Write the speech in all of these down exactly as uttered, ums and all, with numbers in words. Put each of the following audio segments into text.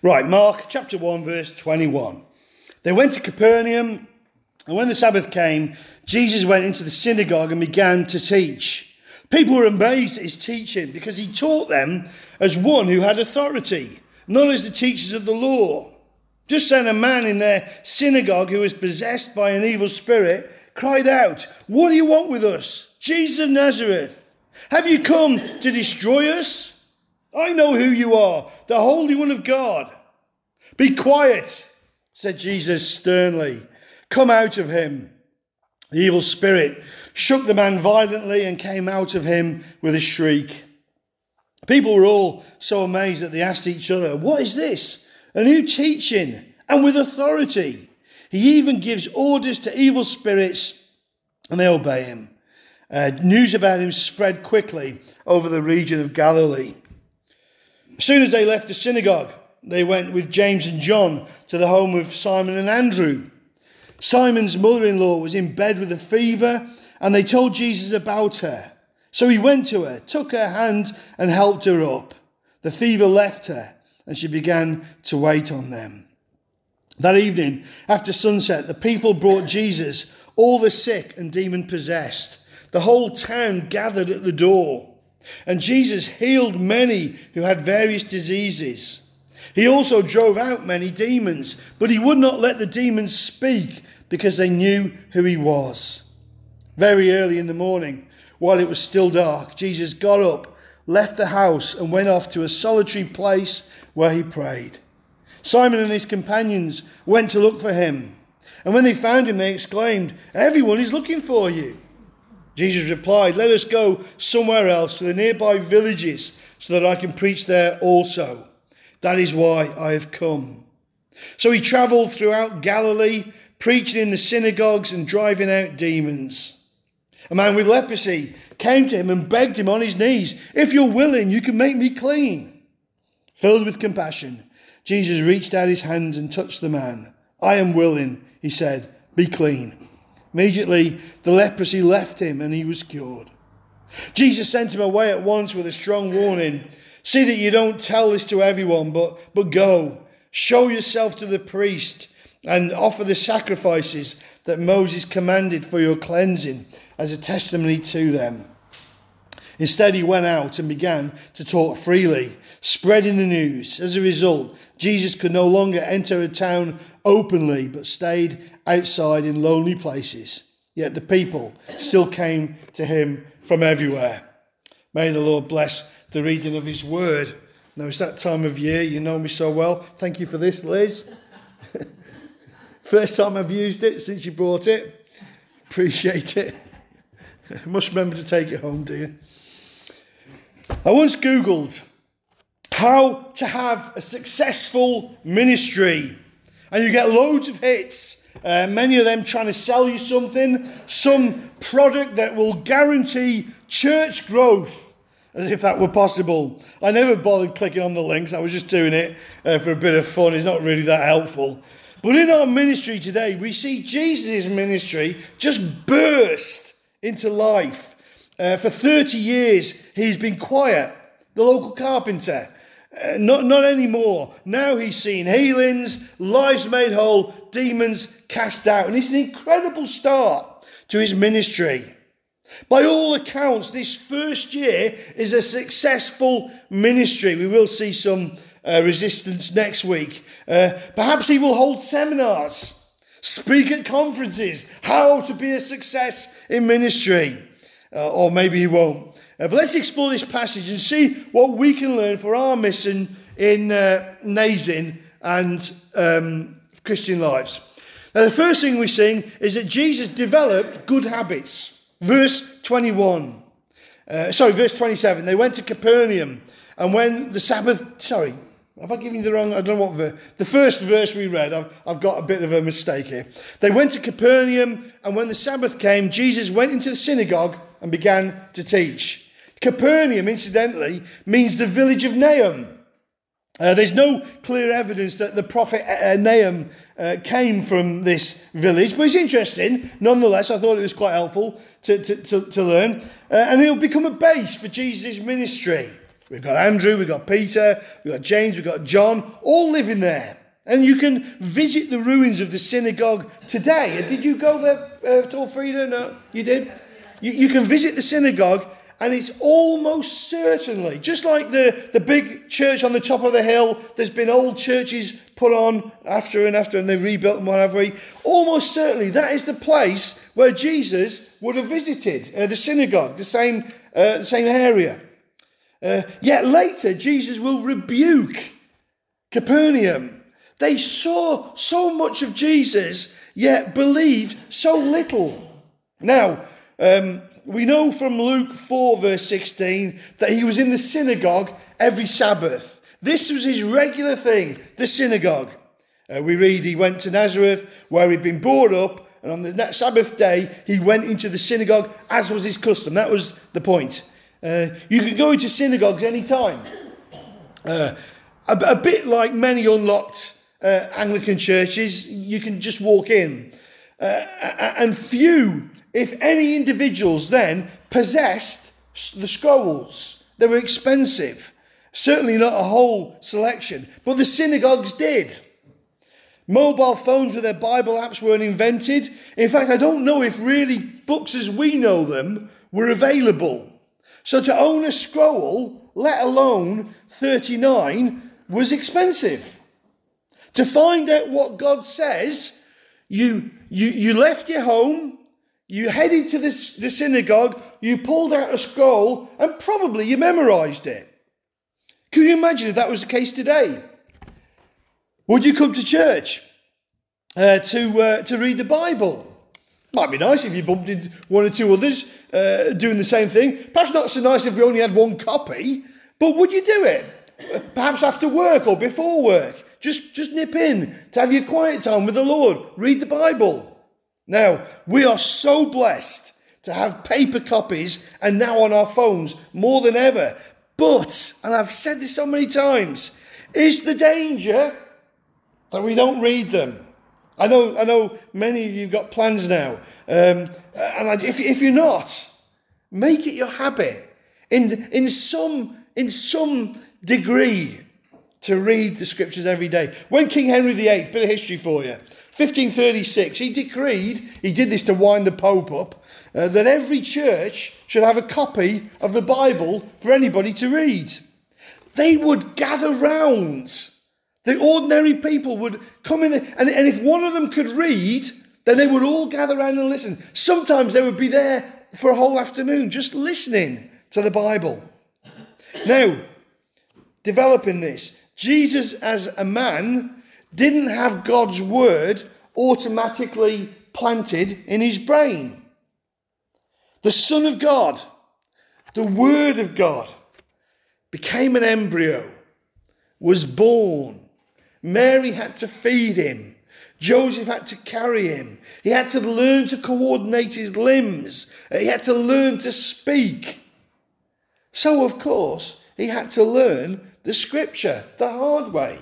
Right, Mark chapter one, verse twenty-one. They went to Capernaum, and when the Sabbath came, Jesus went into the synagogue and began to teach. People were amazed at his teaching because he taught them as one who had authority, not as the teachers of the law. Just then a man in their synagogue who was possessed by an evil spirit cried out, "What do you want with us, Jesus of Nazareth? Have you come to destroy us? I know who you are, the Holy One of God." "Be quiet," said Jesus sternly. "Come out of him." The evil spirit shook the man violently and came out of him with a shriek. People were all so amazed that they asked each other, "What is this? A new teaching, and with authority. He even gives orders to evil spirits, and they obey him." Uh, news about him spread quickly over the region of Galilee. As soon as they left the synagogue, they went with James and John to the home of Simon and Andrew. Simon's mother-in-law was in bed with a fever, and they told Jesus about her. So he went to her, took her hand, and helped her up. The fever left her, and she began to wait on them. That evening, after sunset, the people brought Jesus, all the sick and demon-possessed. The whole town gathered at the door, and Jesus healed many who had various diseases. He also drove out many demons, but he would not let the demons speak because they knew who he was. Very early in the morning, while it was still dark, Jesus got up, left the house, and went off to a solitary place where he prayed. Simon and his companions went to look for him, and when they found him, they exclaimed, "Everyone is looking for you." Jesus replied, "Let us go somewhere else to the nearby villages so that I can preach there also. That is why I have come." So he travelled throughout Galilee, preaching in the synagogues and driving out demons. A man with leprosy came to him and begged him on his knees, "If you're willing, you can make me clean." Filled with compassion, Jesus reached out his hand and touched the man. "I am willing," he said, "be clean." Immediately, the leprosy left him and he was cured. Jesus sent him away at once with a strong warning. "See that you don't tell this to everyone, but, but go, show yourself to the priest and offer the sacrifices that Moses commanded for your cleansing as a testimony to them." Instead, he went out and began to talk freely, spreading the news. As a result, Jesus could no longer enter a town openly, but stayed outside in lonely places. Yet the people still came to him from everywhere. May the Lord bless the reading of his word. Now it's that time of year, you know me so well. Thank you for this, Liz. First time I've used it since you brought it. Appreciate it. I must remember to take it home, dear. I once Googled how to have a successful ministry, and you get loads of hits. Uh, many of them trying to sell you something, some product that will guarantee church growth, as if that were possible. I never bothered clicking on the links. I was just doing it uh, for a bit of fun. It's not really that helpful. But in our ministry today, we see Jesus' ministry just burst into life. Uh, for thirty years, he's been quiet, the local carpenter. Uh, not, not anymore. Now he's seen healings, lives made whole, demons cast out. And it's an incredible start to his ministry. By all accounts, this first year is a successful ministry. We will see some uh, resistance next week. Uh, perhaps he will hold seminars, speak at conferences, how to be a success in ministry. Uh, or maybe he won't. Uh, but let's explore this passage and see what we can learn for our mission in uh, Nazin and um, Christian lives. Now, the first thing we see is that Jesus developed good habits. Verse twenty-one. Uh, sorry, verse twenty-seven. They went to Capernaum, and when the Sabbath... Sorry, have I given you the wrong... I don't know what verse... The first verse we read, I've, I've got a bit of a mistake here. They went to Capernaum, and when the Sabbath came, Jesus went into the synagogue and began to teach. Capernaum, incidentally, means the village of Nahum. Uh, there's no clear evidence that the prophet uh, Nahum uh, came from this village, but it's interesting. Nonetheless, I thought it was quite helpful to, to, to, to learn. Uh, and it'll become a base for Jesus' ministry. We've got Andrew, we've got Peter, we've got James, we've got John, all living there. And you can visit the ruins of the synagogue today. Did you go there, uh, Torfrida? No, you did? You, you can visit the synagogue, and it's almost certainly, just like the, the big church on the top of the hill, there's been old churches put on after and after, and they've rebuilt them, whatever. Almost certainly that is the place where Jesus would have visited, uh, the synagogue, the same, uh, the same area. Uh, yet later, Jesus will rebuke Capernaum. They saw so much of Jesus, yet believed so little. Now, um, we know from Luke four, verse sixteen, that he was in the synagogue every Sabbath. This was his regular thing, the synagogue. Uh, we read he went to Nazareth, where he'd been brought up, and on the Sabbath day, he went into the synagogue, as was his custom. That was the point. Uh, you could go into synagogues any time. Uh, a, a bit like many unlocked uh, Anglican churches, you can just walk in. Uh, and few, if any, individuals then possessed the scrolls. They were expensive. Certainly not a whole selection. But the synagogues did. Mobile phones with their Bible apps weren't invented. In fact, I don't know if really books as we know them were available. So to own a scroll, let alone thirty-nine, was expensive. To find out what God says, you, you, you left your home, you headed to this, the synagogue, you pulled out a scroll, and probably you memorised it. Can you imagine if that was the case today? Would you come to church uh, to uh, to read the Bible? Might be nice if you bumped into one or two others uh, doing the same thing. Perhaps not so nice if we only had one copy, but would you do it? Perhaps after work or before work. Just, just nip in to have your quiet time with the Lord. Read the Bible. Now, we are so blessed to have paper copies and now on our phones more than ever. But, and I've said this so many times, is the danger that we don't read them. I know I know many of you have got plans now. Um, and if, if you're not, make it your habit in, in, some, in some degree to read the scriptures every day. When King Henry the Eighth, bit of history for you, fifteen thirty-six, he decreed, he did this to wind the Pope up, uh, that every church should have a copy of the Bible for anybody to read. They would gather round. The ordinary people would come in, and, and if one of them could read, then they would all gather around and listen. Sometimes they would be there for a whole afternoon just listening to the Bible. Now, developing this, Jesus as a man didn't have God's word automatically planted in his brain. The Son of God, the Word of God, became an embryo, was born. Mary had to feed him. Joseph had to carry him. He had to learn to coordinate his limbs. He had to learn to speak. So, of course, he had to learn the scripture the hard way.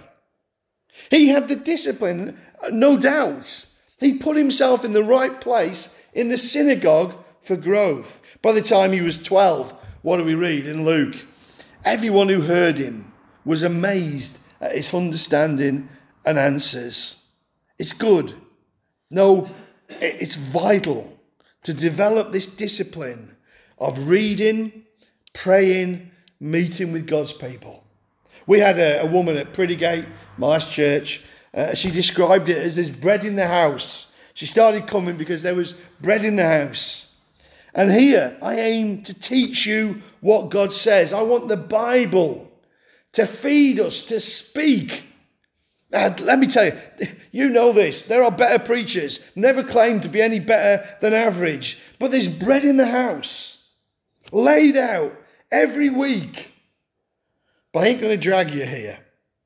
He had the discipline, no doubt. He put himself in the right place in the synagogue for growth. By the time he was twelve, what do we read in Luke? Everyone who heard him was amazed at his understanding and answers. It's good. No, it's vital to develop this discipline of reading, praying, meeting with God's people. We had a, a woman at Prettygate, my last church. Uh, she described it as there's bread in the house. She started coming because there was bread in the house. And here, I aim to teach you what God says. I want the Bible to feed us, to speak. And let me tell you, you know this. There are better preachers, never claimed to be any better than average. But there's bread in the house, laid out every week. But I ain't going to drag you here.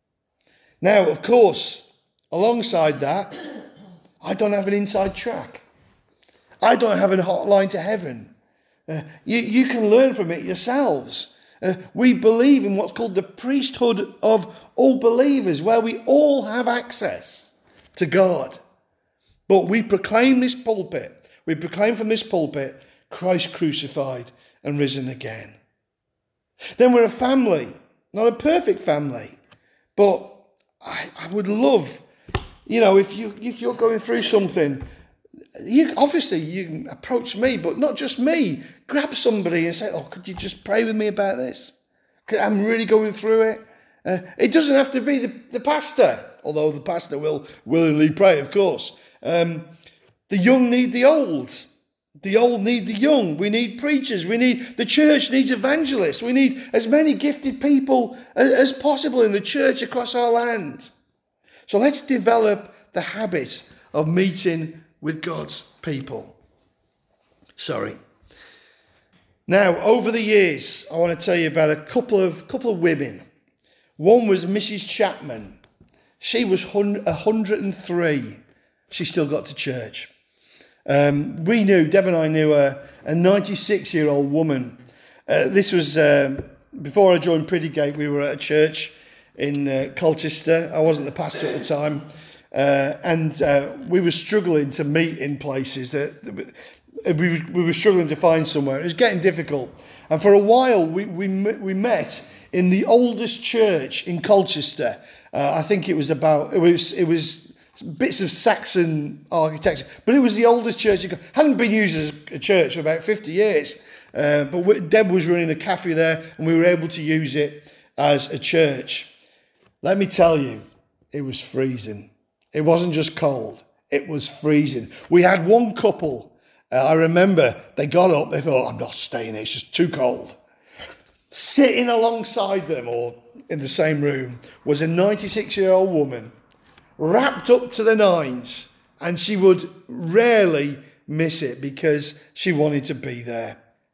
Now, of course, alongside that, I don't have an inside track. I don't have a hotline to heaven. Uh, you, you can learn from it yourselves. Uh, we believe in what's called the priesthood of all believers, where we all have access to God. But we proclaim this pulpit, we proclaim from this pulpit, Christ crucified and risen again. Then we're a family, not a perfect family, but I, I would love, you know, if you if you're going through something, you obviously you can approach me, but not just me. Grab somebody and say, "Oh, could you just pray with me about this? I'm really going through it." Uh, it doesn't have to be the, the pastor, although the pastor will willingly pray, of course. Um, the young need the old. The old need the young. We need preachers. We need the church needs evangelists. We need as many gifted people as, as possible in the church across our land. So let's develop the habit of meeting with God's people. Sorry. Now, over the years, I want to tell you about a couple of couple of women. One was Missus Chapman. She was one hundred and three. She still got to church. Um, we knew, Deb and I knew a, a ninety-six-year-old woman. Uh, this was uh, before I joined Prettygate. We were at a church in uh, Colchester. I wasn't the pastor at the time. Uh, and uh, we were struggling to meet in places. that, that we, we were struggling to find somewhere. It was getting difficult. And for a while, we, we, we met in the oldest church in Colchester. Uh, I think it was about, it was, it was, bits of Saxon architecture, but it was the oldest church. It hadn't been used as a church for about fifty years, uh, but we, Deb was running a cafe there, and we were able to use it as a church. Let me tell you, it was freezing. It wasn't just cold, it was freezing. We had one couple, uh, I remember, they got up, they thought, I'm not staying here, it's just too cold. Sitting alongside them, or in the same room, was a ninety-six-year-old woman, wrapped up to the nines, and she would rarely miss it because she wanted to be there.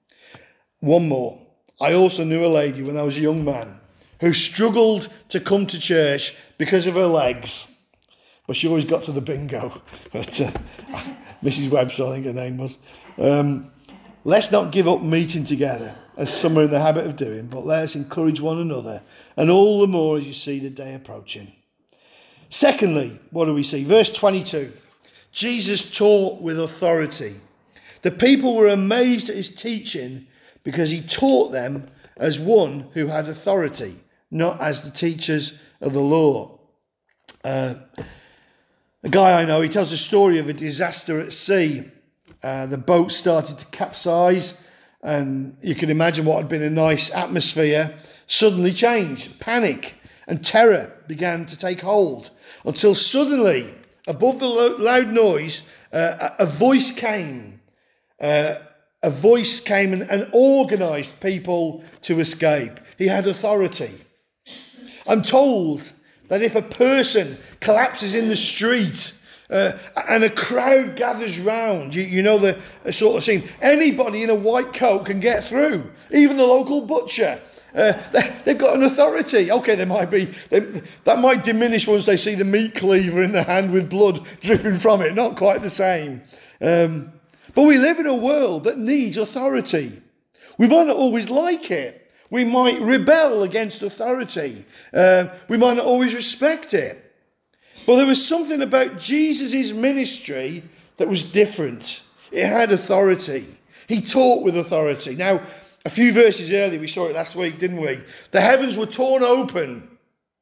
One more. I also knew a lady when I was a young man who struggled to come to church because of her legs, but she always got to the bingo. But uh, Missus Webster, I think her name was. Um, let's not give up meeting together, as some are in the habit of doing, but let us encourage one another, and all the more as you see the day approaching. Secondly, what do we see? Verse twenty-two. Jesus taught with authority. The people were amazed at his teaching because he taught them as one who had authority, not as the teachers of the law. Uh, a guy I know, he tells a story of a disaster at sea. Uh, the boat started to capsize, and you can imagine what had been a nice atmosphere suddenly changed. Panic and terror began to take hold, until suddenly, above the loud noise, uh, a voice came. Uh, a voice came and, and organised people to escape. He had authority. I'm told that if a person collapses in the street uh, and a crowd gathers round, you, you know the sort of scene, anybody in a white coat can get through, even the local butcher. Uh, they, they've got an authority. Okay, they might be they, that might diminish once they see the meat cleaver in the hand with blood dripping from it. Not quite the same. Um, but we live in a world that needs authority. We might not always like it. We might rebel against authority. Uh, we might not always respect it. But there was something about Jesus' ministry that was different. It had authority. He taught with authority. Now, a few verses earlier, we saw it last week, didn't we? The heavens were torn open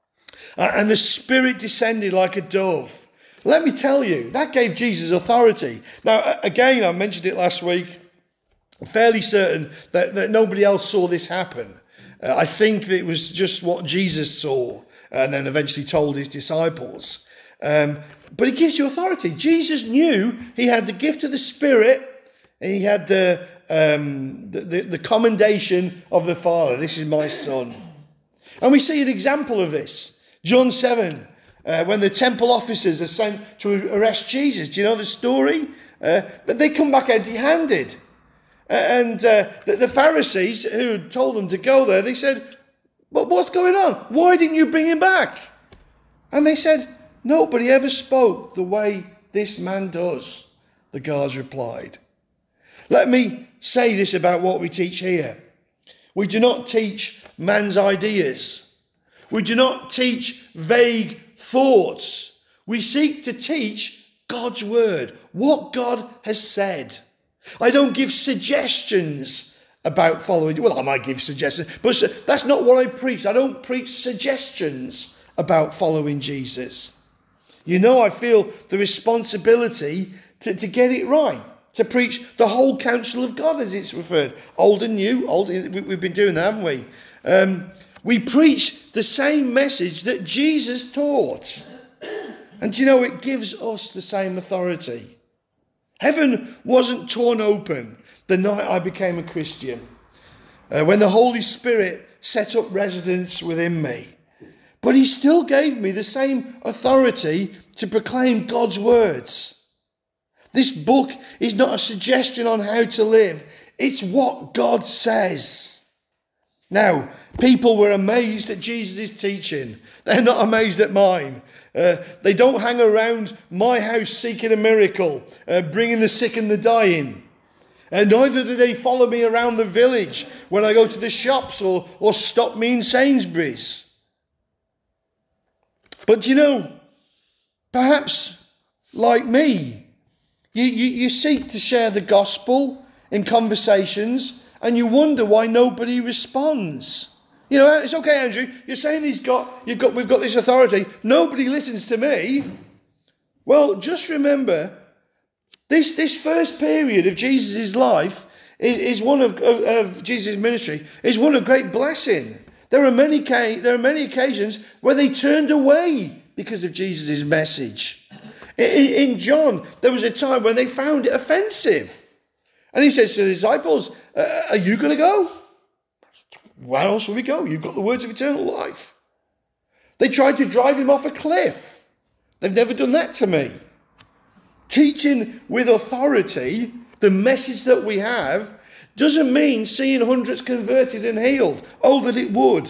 and the Spirit descended like a dove. Let me tell you, that gave Jesus authority. Now, again, I mentioned it last week. I'm fairly certain that, that nobody else saw this happen. Uh, I think that it was just what Jesus saw and then eventually told his disciples. Um, but it gives you authority. Jesus knew he had the gift of the Spirit and he had the Um, the, the, the commendation of the Father. This is my Son. And we see an example of this. John seven, uh, when the temple officers are sent to arrest Jesus. Do you know the story? Uh, they come back empty-handed. And uh, the, the Pharisees who had told them to go there, they said, but what's going on? Why didn't you bring him back? And they said, nobody ever spoke the way this man does, the guards replied. Let me say this about what we teach here. We do not teach man's ideas. We do not teach vague thoughts. We seek to teach God's word, what God has said. I don't give suggestions about following. Well, I might give suggestions, but that's not what I preach. I don't preach suggestions about following Jesus. You know, I feel the responsibility to, to get it right, to preach the whole counsel of God, as it's referred, old and new. Old, we've been doing that, haven't we? Um, we preach the same message that Jesus taught. And you know, it gives us the same authority. Heaven wasn't torn open the night I became a Christian, uh, when the Holy Spirit set up residence within me. But he still gave me the same authority to proclaim God's words. This book is not a suggestion on how to live. It's what God says. Now, people were amazed at Jesus' teaching. They're not amazed at mine. Uh, they don't hang around my house seeking a miracle, uh, bringing the sick and the dying. And neither do they follow me around the village when I go to the shops or, or stop me in Sainsbury's. But you know, perhaps like me, you, you, you seek to share the gospel in conversations and you wonder why nobody responds. You know, it's okay, Andrew, you're saying he's got, you've got, we've got this authority. Nobody listens to me. Well, just remember, this, this first period of Jesus' life is, is one of, of, of Jesus' ministry, is one of great blessing. There are many there are many occasions where they turned away because of Jesus' message. In, in John, there was a time when they found it offensive. And he says to the disciples, uh, are you going to go? Where else will we go? You've got the words of eternal life. They tried to drive him off a cliff. They've never done that to me. Teaching with authority, the message that we have, doesn't mean seeing hundreds converted and healed. Oh, that it would.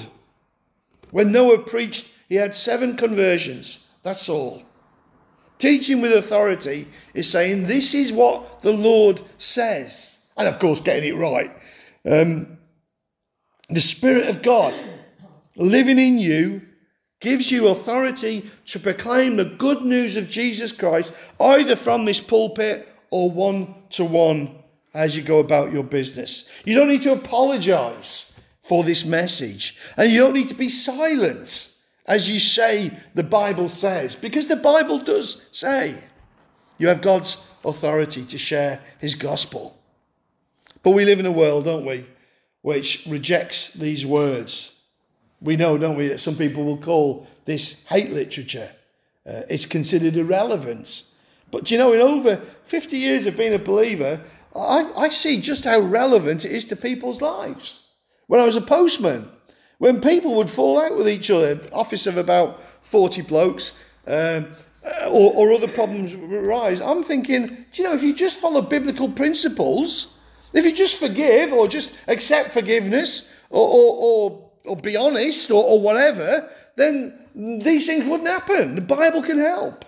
When Noah preached, he had seven conversions. That's all. Teaching with authority is saying this is what the Lord says. And of course, getting it right. Um, the Spirit of God living in you gives you authority to proclaim the good news of Jesus Christ, either from this pulpit or one-to-one as you go about your business. You don't need to apologize for this message. And you don't need to be silent as you say the Bible says, because the Bible does say you have God's authority to share his gospel. But we live in a world, don't we, which rejects these words. We know, don't we, that some people will call this hate literature. Uh, it's considered irrelevant. But you know, in over fifty years of being a believer, I, I see just how relevant it is to people's lives. When I was a postman, when people would fall out with each other, office of about forty blokes, um, or, or other problems arise, I'm thinking, do you know, if you just follow biblical principles, if you just forgive or just accept forgiveness or, or, or, or be honest or, or whatever, then these things wouldn't happen. The Bible can help.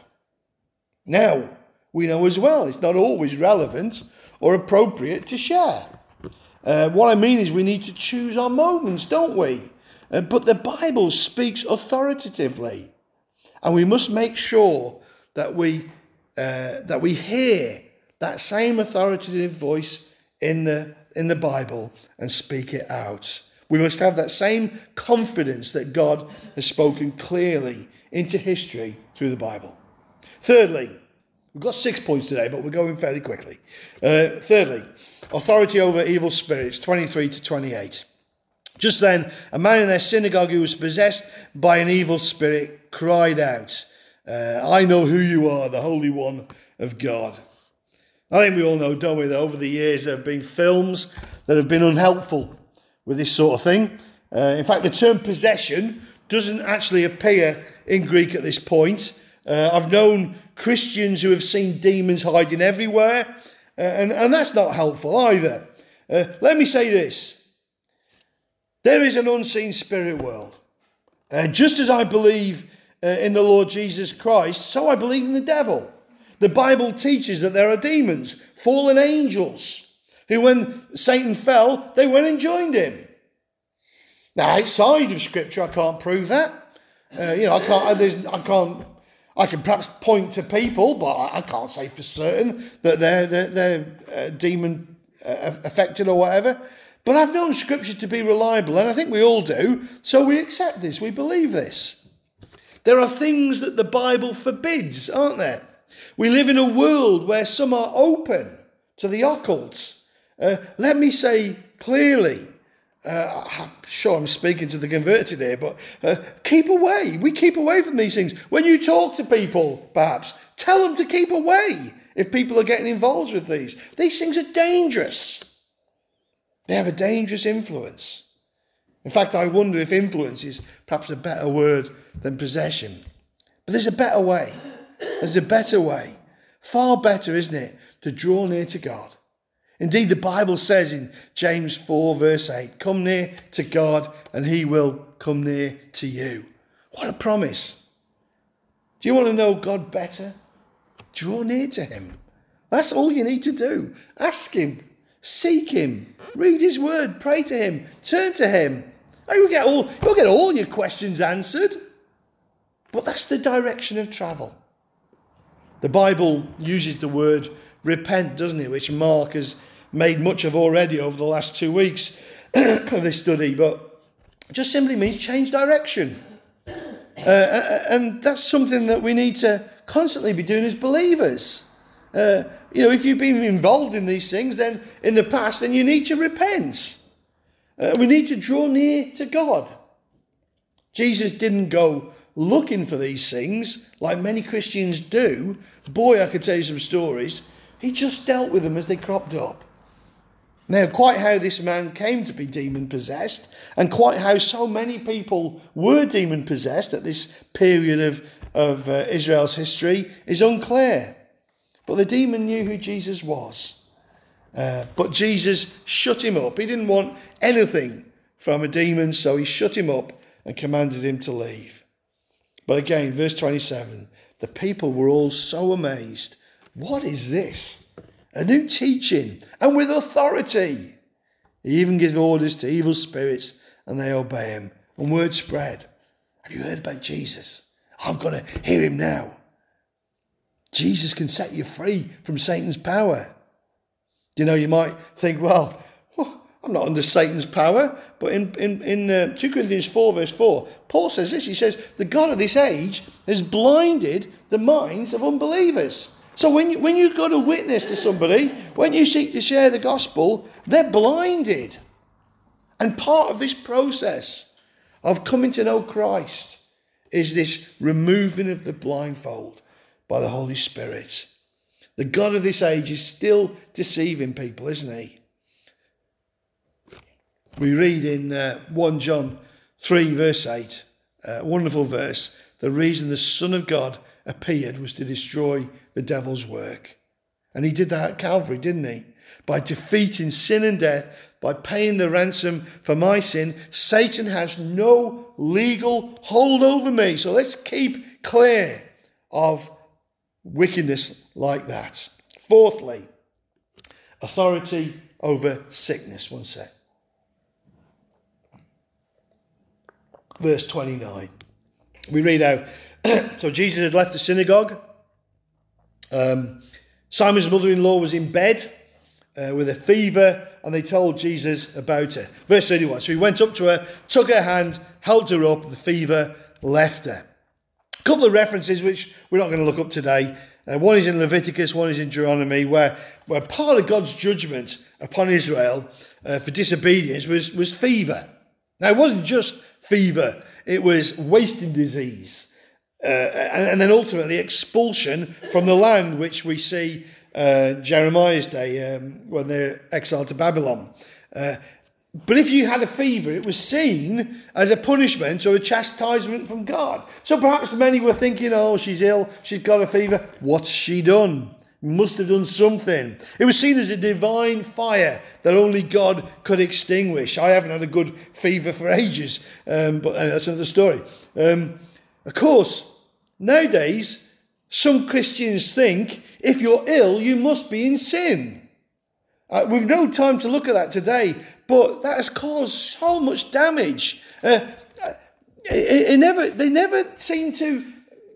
Now, we know as well, it's not always relevant or appropriate to share. Uh, what I mean is we need to choose our moments, don't we? Uh, but the Bible speaks authoritatively. And we must make sure that we uh, that we hear that same authoritative voice in the in the Bible and speak it out. We must have that same confidence that God has spoken clearly into history through the Bible. Thirdly, we've got six points today, but we're going fairly quickly. Uh, thirdly, authority over evil spirits, twenty-three to twenty-eight. Just then, a man in their synagogue who was possessed by an evil spirit cried out, uh, I know who you are, the Holy One of God. I think we all know, don't we, that over the years there have been films that have been unhelpful with this sort of thing. Uh, in fact, the term possession doesn't actually appear in Greek at this point. Uh, I've known Christians who have seen demons hiding everywhere, uh, and, and that's not helpful either. Uh, let me say this. There is an unseen spirit world. Uh, just as I believe uh, in the Lord Jesus Christ, so I believe in the devil. The Bible teaches that there are demons, fallen angels, who when Satan fell, they went and joined him. Now, outside of Scripture, I can't prove that. Uh, you know, I can't, there's, I can't, I can perhaps point to people, but I, I can't say for certain that they're, they're, they're uh, demon uh, affected or whatever. But I've known Scripture to be reliable, and I think we all do, so we accept this, we believe this. There are things that the Bible forbids, aren't there? We live in a world where some are open to the occult. Uh, let me say clearly, uh, I'm sure I'm speaking to the converted here, but uh, keep away. We keep away from these things. When you talk to people, perhaps, tell them to keep away if people are getting involved with these. These things are dangerous. They have a dangerous influence. In fact, I wonder if influence is perhaps a better word than possession. But there's a better way. There's a better way. Far better, isn't it, to draw near to God. Indeed, the Bible says in James four verse eight, come near to God and he will come near to you. What a promise. Do you want to know God better? Draw near to him. That's all you need to do. Ask him. Seek him. Read his word. Pray to him. Turn to him. You'll get all, you'll get all your questions answered. But that's the direction of travel. The Bible uses the word repent, doesn't it? Which Mark has made much of already over the last two weeks of this study. But it just simply means change direction. Uh, and that's something that we need to constantly be doing as believers. Uh, you know, if you've been involved in these things then in the past, then you need to repent. Uh, we need to draw near to God. Jesus didn't go looking for these things like many Christians do. Boy, I could tell you some stories. He just dealt with them as they cropped up. Now, quite how this man came to be demon-possessed and quite how so many people were demon-possessed at this period of, of uh, Israel's history is unclear. But the demon knew who Jesus was. Uh, but Jesus shut him up. He didn't want anything from a demon, so he shut him up and commanded him to leave. But again, verse twenty-seven, the people were all so amazed. What is this? A new teaching, and with authority. He even gives orders to evil spirits, and they obey him. And word spread. Have you heard about Jesus? I'm going to hear him now. Jesus can set you free from Satan's power. You know, you might think, well, I'm not under Satan's power. But in, in, in uh, two Corinthians four, verse four, Paul says this. He says, the God of this age has blinded the minds of unbelievers. So when you, when you go to witness to somebody, when you seek to share the gospel, they're blinded. And part of this process of coming to know Christ is this removing of the blindfold by the Holy Spirit. The God of this age is still deceiving people, isn't he? We read in uh, First John three, verse eight, a wonderful verse. The reason the Son of God appeared was to destroy the devil's work. And he did that at Calvary, didn't he? By defeating sin and death, by paying the ransom for my sin, Satan has no legal hold over me. So let's keep clear of wickedness like that. Fourthly, authority over sickness. One sec. Verse twenty-nine. We read out, so Jesus had left the synagogue. Um, Simon's mother-in-law was in bed uh, with a fever, and they told Jesus about it. Verse thirty-one, so he went up to her, took her hand, helped her up, the fever left her. A couple of references which we're not going to look up today. Uh, one is in Leviticus, one is in Deuteronomy, where, where part of God's judgment upon Israel uh, for disobedience was, was fever. Now, it wasn't just fever, it was wasting disease. Uh, and, and then ultimately expulsion from the land, which we see uh, Jeremiah's day um, when they're exiled to Babylon. Uh, but if you had a fever, it was seen as a punishment or a chastisement from God. So perhaps many were thinking, oh, she's ill, she's got a fever. What's she done? Must have done something. It was seen as a divine fire that only God could extinguish. I haven't had a good fever for ages, um, but that's another story. Um, of course, nowadays, some Christians think if you're ill, you must be in sin. Uh, we've no time to look at that today, but that has caused so much damage. Uh, it, it never, they never seem to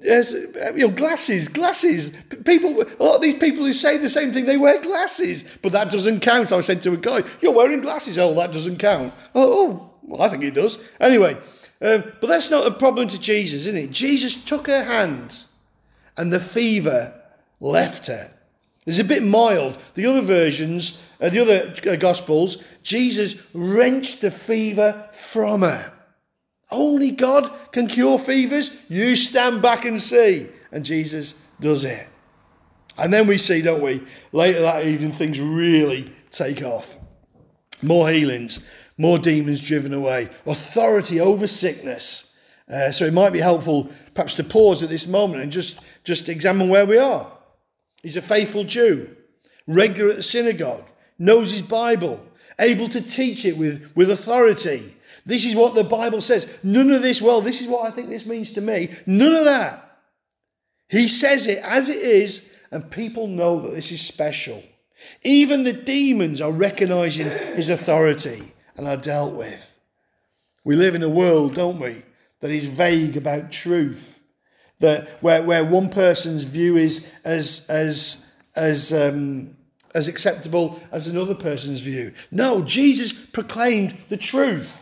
As, you know, glasses, glasses. People, a lot of these people who say the same thing, they wear glasses, but that doesn't count. I said to a guy, "You're wearing glasses." Oh, that doesn't count. Oh, oh well, I think it does. Anyway, um, but that's not a problem to Jesus, isn't it? Jesus took her hand, and the fever left her. It's a bit mild. The other versions, uh, the other uh, Gospels, Jesus wrenched the fever from her. Only God can cure fevers. You stand back and see. And Jesus does it. And then we see, don't we, later that evening, things really take off. More healings, more demons driven away, authority over sickness. Uh, so it might be helpful perhaps to pause at this moment and just, just examine where we are. He's a faithful Jew, regular at the synagogue, knows his Bible, able to teach it with, with authority. This is what the Bible says. None of this, well, this is what I think this means to me. None of that. He says it as it is, and people know that this is special. Even the demons are recognizing his authority and are dealt with. We live in a world, don't we, that is vague about truth. That where, where one person's view is as as as um, as acceptable as another person's view. No, Jesus proclaimed the truth.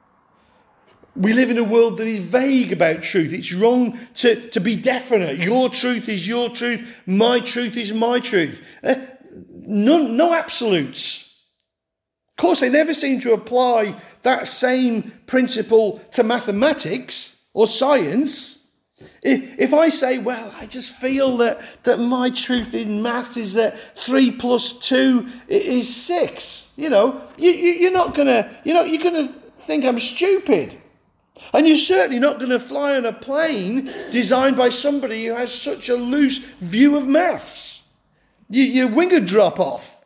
We live in a world that is vague about truth. It's wrong to, to be definite. Your truth is your truth. My truth is my truth. Uh, no, no absolutes. Of course, they never seem to apply that same principle to mathematics or science. If, if I say, well, I just feel that, that my truth in maths is that three plus two is six, you know, you, you, you're not going to, you know, you're going to think I'm stupid. And you're certainly not going to fly on a plane designed by somebody who has such a loose view of maths. You, your wing would drop off.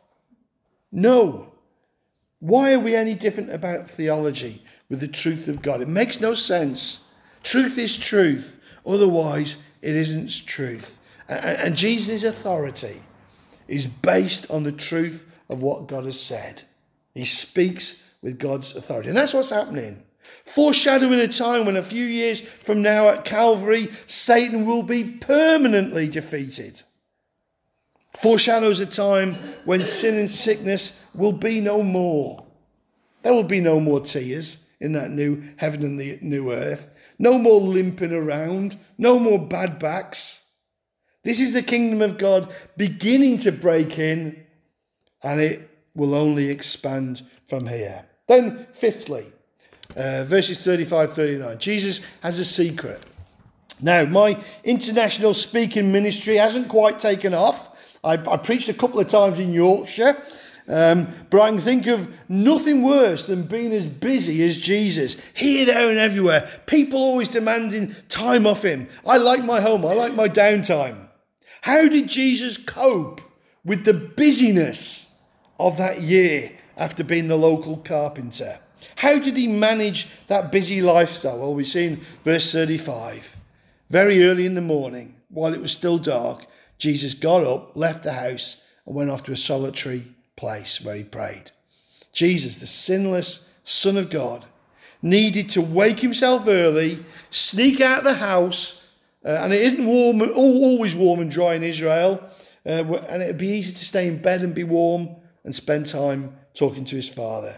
No. Why are we any different about theology with the truth of God? It makes no sense. Truth is truth. Otherwise, it isn't truth. And, and Jesus' authority is based on the truth of what God has said. He speaks with God's authority. And that's what's happening. Foreshadowing a time when a few years from now at Calvary, Satan will be permanently defeated. Foreshadows a time when sin and sickness will be no more. There will be no more tears in that new heaven and the new earth. No more limping around. No more bad backs. This is the kingdom of God beginning to break in, and it will only expand from here. Then, fifthly, Uh, verses thirty-five thirty-nine. Jesus has a secret. Now, my international speaking ministry hasn't quite taken off. I, I preached a couple of times in Yorkshire, um, but I can think of nothing worse than being as busy as Jesus. Here, there and everywhere. People always demanding time off him. I like my home. I like my downtime. How did Jesus cope with the busyness of that year after being the local carpenter? How did he manage that busy lifestyle? Well, we see in verse thirty-five. Very early in the morning, while it was still dark, Jesus got up, left the house, and went off to a solitary place where he prayed. Jesus, the sinless Son of God, needed to wake himself early, sneak out of the house, uh, and it isn't warm, always warm and dry in Israel, uh, and it'd be easy to stay in bed and be warm and spend time talking to his Father.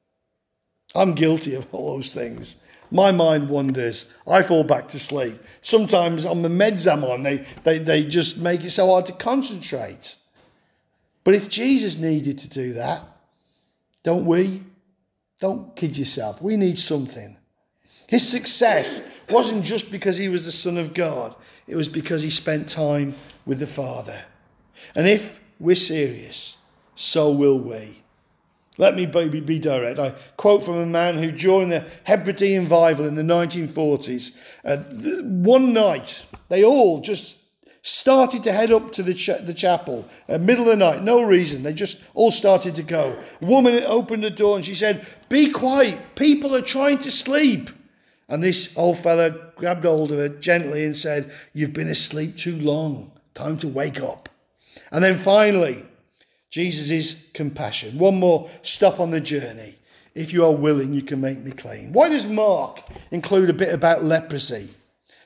I'm guilty of all those things. My mind wanders. I fall back to sleep. Sometimes on the meds I'm on, they, they, they just make it so hard to concentrate. But if Jesus needed to do that, don't we? Don't kid yourself. We need something. His success wasn't just because he was the Son of God. It was because he spent time with the Father. And if we're serious, so will we. Let me be, be direct. I quote from a man who during the Hebridean revival in the nineteen forties, uh, one night, they all just started to head up to the, ch- the chapel, uh, middle of the night, no reason. They just all started to go. A woman opened the door and she said, "Be quiet, people are trying to sleep." And this old fella grabbed hold of her gently and said, "You've been asleep too long, time to wake up." And then finally, Jesus' compassion. One more stop on the journey. If you are willing, you can make me clean. Why does Mark include a bit about leprosy?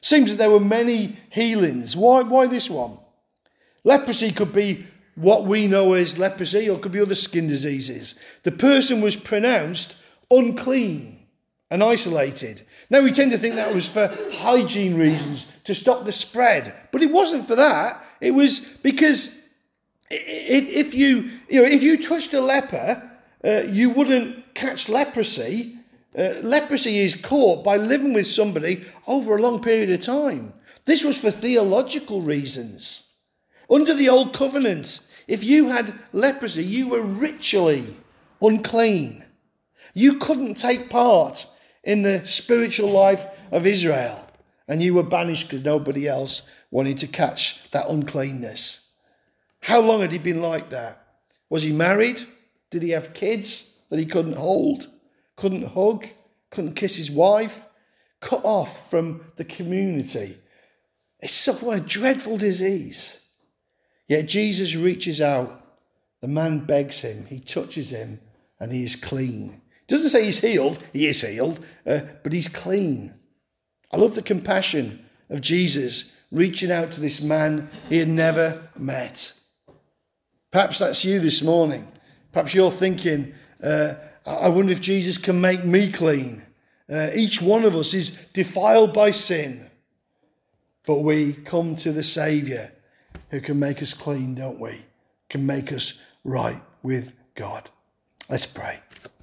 Seems that there were many healings. Why, why this one? Leprosy could be what we know as leprosy, or it could be other skin diseases. The person was pronounced unclean and isolated. Now, we tend to think that was for hygiene reasons, to stop the spread. But it wasn't for that. It was because if, if you, you know, if you touched a leper, uh, you wouldn't catch leprosy. Uh, leprosy is caught by living with somebody over a long period of time. This was for theological reasons. Under the old covenant, if you had leprosy, you were ritually unclean. You couldn't take part in the spiritual life of Israel, and you were banished because nobody else wanted to catch that uncleanness. How long had he been like that? Was he married? Did he have kids that he couldn't hold, couldn't hug, couldn't kiss his wife? Cut off from the community. It's such a dreadful disease. Yet Jesus reaches out. The man begs him. He touches him, and he is clean. Doesn't say he's healed. He is healed, uh, but he's clean. I love the compassion of Jesus reaching out to this man he had never met. Perhaps that's you this morning. Perhaps you're thinking, uh, I wonder if Jesus can make me clean. Uh, each one of us is defiled by sin. But we come to the Saviour who can make us clean, don't we? Can make us right with God. Let's pray.